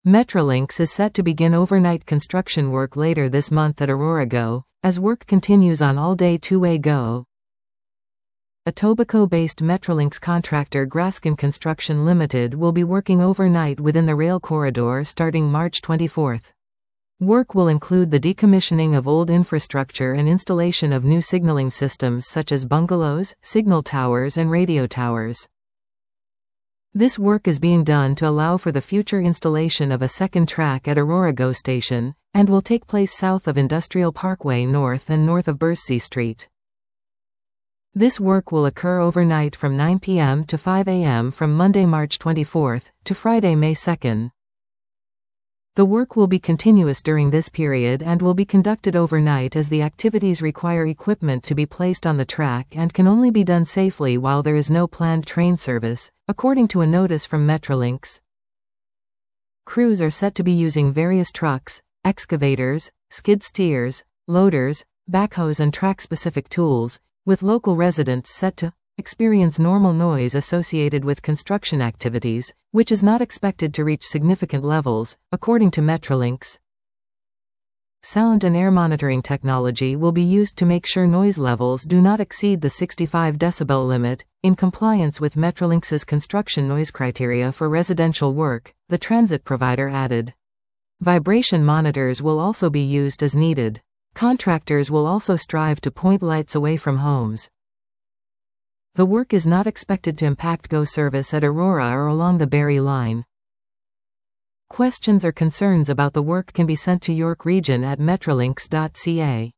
Metrolinx is set to begin overnight construction work later this month at Aurora Go, as work continues on all-day two-way Go. Etobicoke-based Metrolinx contractor Graskin Construction Limited will be working overnight within the rail corridor starting March 24. Work will include the decommissioning of old infrastructure and installation of new signaling systems such as bungalows, signal towers and radio towers. This work is being done to allow for the future installation of a second track at Aurora Go Station, and will take place south of Industrial Parkway North and north of Bursey Street. This work will occur overnight from 9 p.m. to 5 a.m. from Monday, March 24 to Friday, May 2. The work will be continuous during this period and will be conducted overnight as the activities require equipment to be placed on the track and can only be done safely while there is no planned train service, according to a notice from Metrolinx. Crews are set to be using various trucks, excavators, skid steers, loaders, backhoes and track-specific tools, with local residents set to experience normal noise associated with construction activities, which is not expected to reach significant levels, according to Metrolinx. Sound and air monitoring technology will be used to make sure noise levels do not exceed the 65 decibel limit, in compliance with Metrolinx's construction noise criteria for residential work, the transit provider added. Vibration monitors will also be used as needed. Contractors will also strive to point lights away from homes. The work is not expected to impact Go service at Aurora or along the Barrie line. Questions or concerns about the work can be sent to York Region at metrolinx.ca.